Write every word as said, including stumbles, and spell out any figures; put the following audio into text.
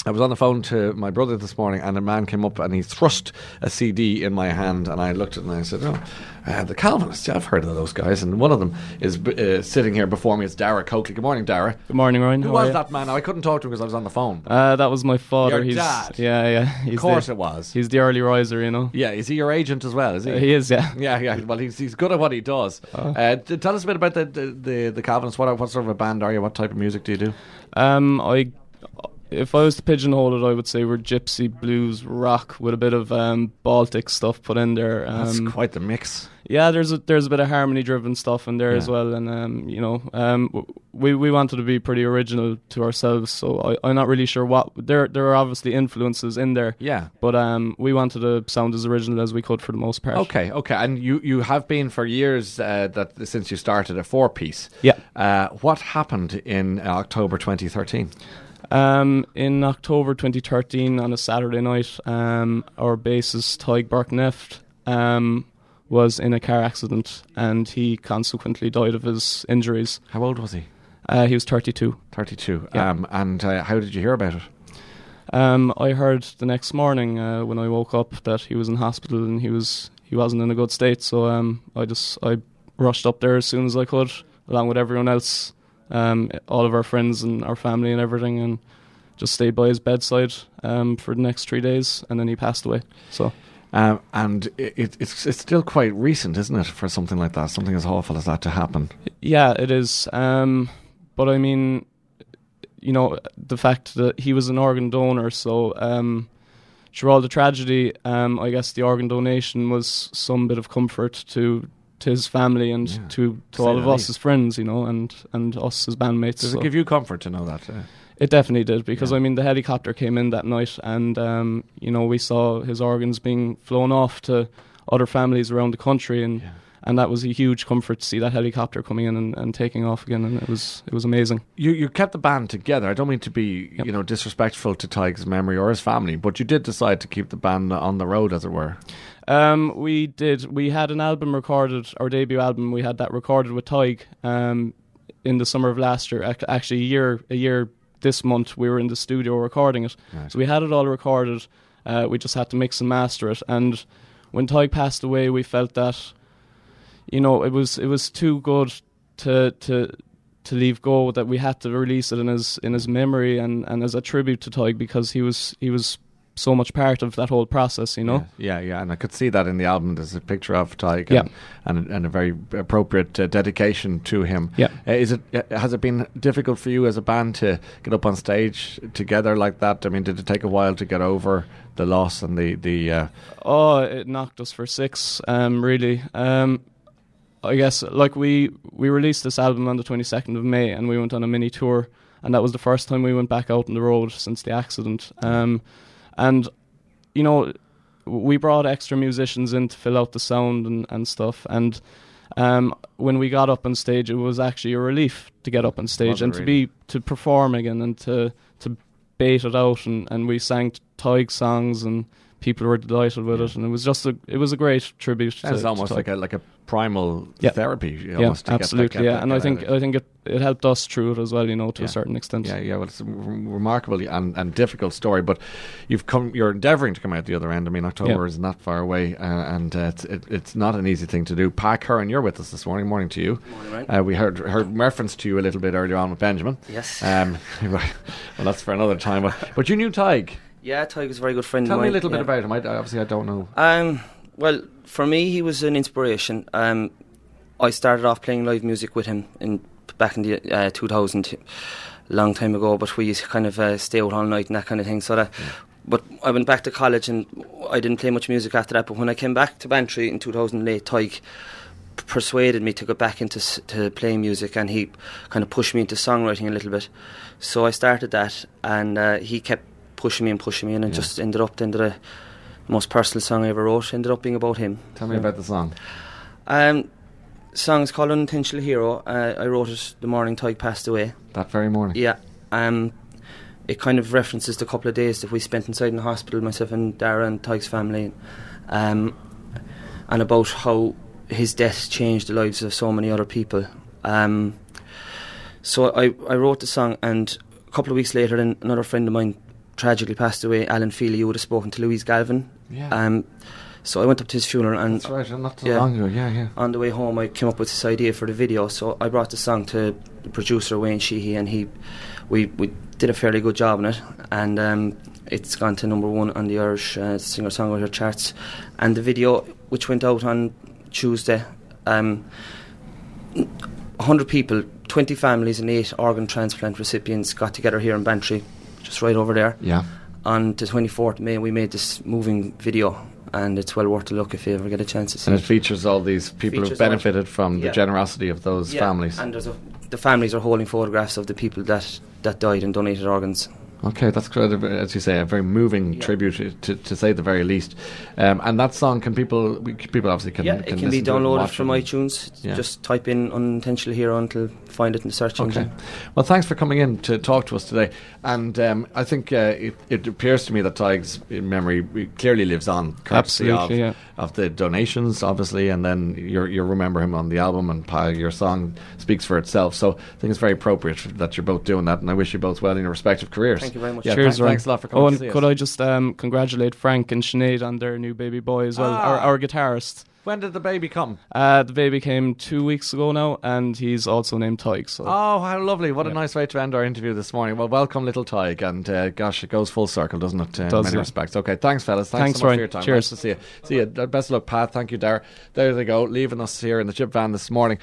I was on the phone to my brother this morning, and a man came up and he thrust a C D in my hand, and I looked at it and I said, "Oh, uh, the Calvinists. Yeah, I've heard of those guys." And one of them is uh, sitting here before me. It's Dara Coakley. Good morning, Dara. Good morning, Ryan. Who How was are you? that man? Now, I couldn't talk to him because I was on the phone. Uh, that was my father. Your he's, dad? Yeah, yeah. He's Of course the, it was. He's the early riser, you know. Yeah, is he your agent as well? Is he? Uh, he is, yeah. Yeah, yeah. Well, he's he's good at what he does. Oh. Uh, t- tell us a bit about the the, the, the Calvinists. What what sort of a band are you? What type of music do you do? Um, I, if I was to pigeonhole it, I would say we're gypsy blues rock with a bit of um, Baltic stuff put in there. Um, That's quite the mix. Yeah, there's a, there's a bit of harmony driven stuff in there Yeah. as well, and um, you know, um, w- we we wanted to be pretty original to ourselves. So I, I'm not really sure what there there are obviously influences in there. Yeah. But um, we wanted to sound as original as we could for the most part. Okay, okay, and you, you have been for years uh, that since you started a four piece. Yeah. Uh, what happened in October twenty thirteen? Um, in October twenty thirteen, on a Saturday night, um, our bassist Tyg Burkneft um, was in a car accident, and he consequently died of his injuries. How old was he? Uh, he was thirty-two. thirty-two. Yeah. Um, and uh, how did you hear about it? Um, I heard the next morning uh, when I woke up that he was in hospital and he was he wasn't in a good state. So um, I just I rushed up there as soon as I could, along with everyone else, um, all of our friends and our family and everything, and just stayed by his bedside um, for the next three days, and then he passed away. So. Um, and it, it's it's still quite recent, isn't it, for something like that, something as awful as that to happen? Yeah, it is. Um, but I mean, you know, the fact that he was an organ donor, so um, through all the tragedy, um, I guess the organ donation was some bit of comfort to to his family and Yeah, to, to say all of the us least. as friends, you know, and, and us as bandmates. Does so. it give you comfort to know that? Uh, It definitely did, because Yeah. I mean the helicopter came in that night, and um, you know, we saw his organs being flown off to other families around the country, and Yeah. and that was a huge comfort to see that helicopter coming in and, and taking off again, and it was it was amazing. You you kept the band together. I don't mean to be Yep. you know disrespectful to Tyg's memory or his family, but you did decide to keep the band on the road, as it were. Um, we did. We had an album recorded, our debut album. We had that recorded with Tyg um, in the summer of last year. Ac- Actually, a year a year. This month we were in the studio recording it. Right. So we had it all recorded. Uh, we just had to mix and master it. And when Tyg passed away, we felt that, you know, it was it was too good to to to leave go, that we had to release it in his in his memory and, and as a tribute to Tyg, because he was he was so much part of that whole process, you know. Yeah, yeah, yeah. And I could see that in the album. There's a picture of Tyg, Yeah. and, and, and a very appropriate uh, dedication to him. Yeah. Uh, is it? Uh, has it been difficult for you as a band to get up on stage together like that? I mean, did it take a while to get over the loss and the the? Uh, Oh, it knocked us for six, um, really. Um, I guess, like, we, we released this album on the twenty-second of May, and we went on a mini tour, and that was the first time we went back out on the road since the accident. Um, and, you know, we brought extra musicians in to fill out the sound and, and stuff, and um, when we got up on stage, it was actually a relief to get up on stage Was it and to really? be to perform again and to, to bait it out, and, and we sang Tyg songs, and people were delighted with it, and it was just a it was a great tribute. To, it's almost to like a like a primal Yeah. therapy. yeah, Almost to get that- absolutely, get yeah, that- and I get think out of it. I think it, it helped us through it as well, you know, to Yeah. a certain extent. Yeah, yeah. Well, it's a r- remarkable and, and difficult story, but you've come. You're endeavouring to come out the other end. I mean, October Yeah. is not far away, uh, and uh, it's it, it's not an easy thing to do. Pat Curran, you're with us this morning. Morning to you. Morning, Ryan. Uh, we heard heard reference to you a little bit earlier on with Benjamin. Yes. Um, well, that's for another time. But, but you knew Tyg. Yeah, Tyg was a very good friend Tell of me mine. a little yeah. bit about him. I, obviously, I don't know. Um, well, for me, he was an inspiration. Um, I started off playing live music with him in back in the uh, two thousand, a long time ago. But we used to kind of uh, stay out all night and that kind of thing. So that, Yeah. but I went back to college and I didn't play much music after that. But when I came back to Bantry in two thousand eight, Tyg p- persuaded me to go back into s- to playing music, and he kind of pushed me into songwriting a little bit. So I started that, and uh, he kept pushing me and pushing me, and it Yeah. just ended up into the most personal song I ever wrote. Ended up being about him. Tell me So- about the song. Um, song's called Unintentional Hero. Uh, I wrote it the morning Tyg passed away. That very morning. Yeah. Um, it kind of references the couple of days that we spent inside in the hospital, myself and Dara and Tyg's family, um, and about how his death changed the lives of so many other people. Um, so I, I wrote the song, and a couple of weeks later, then another friend of mine tragically passed away, Alan Feely, you would have spoken to Louise Galvin. Yeah. Um, so I went up to his funeral, and That's right, not too yeah. long ago. Yeah, yeah. on the way home I came up with this idea for the video. So I brought the song to the producer Wayne Sheehy, and he, we we did a fairly good job on it, and um, it's gone to number one on the Irish uh, singer-songwriter charts. And the video, which went out on Tuesday, um, one hundred people, twenty families and eight organ transplant recipients got together here in Bantry, just right over there. Yeah. On the twenty-fourth of May, we made this moving video, and it's well worth a look if you ever get a chance to see And it. it features all these people who've Features benefited from Yeah. the generosity of those Yeah, families. And there's a, the families are holding photographs of the people that, that died and donated organs. Okay, that's great. As you say, a very moving Yeah. tribute, to, to say the very least. Um, and that song, can people? we- People obviously can. yeah, can it can be listen to it and downloaded watch from it. iTunes. Yeah. Just type in Unintentional Hero until find it in the search Okay. engine. Well, thanks for coming in to talk to us today. And um, I think uh, it, it appears to me that Tig's memory clearly lives on, courtesy Absolutely, of, yeah. of the donations, obviously, and then you you remember him on the album, and pa, your song speaks for itself. So I think it's very appropriate that you're both doing that, and I wish you both well in your respective careers. Thank you very much. Yeah, Cheers, thanks, Ryan. thanks a lot for coming Oh, to and see could us. I just um, congratulate Frank and Sinead on their new baby boy as well, Ah. our, our guitarist. When did the baby come? Uh, the baby came two weeks ago now, and he's also named Tig. So. Oh, how lovely. What a Yeah. nice way to end our interview this morning. Well, welcome, little Tig. And uh, gosh, it goes full circle, doesn't it, uh, in Does, many yeah. respects. Okay, thanks, fellas. Thanks, Thanks, so much Ryan. for your time. Cheers. Nice to see you. See you. Best of luck, Pat. Thank you, Dara. There they go, leaving us here in the chip van this morning.